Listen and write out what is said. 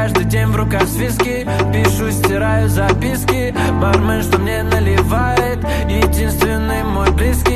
каждый день в руках с виски. Пишу, стираю записки, бармен, что мне наливает, единственный мой близкий.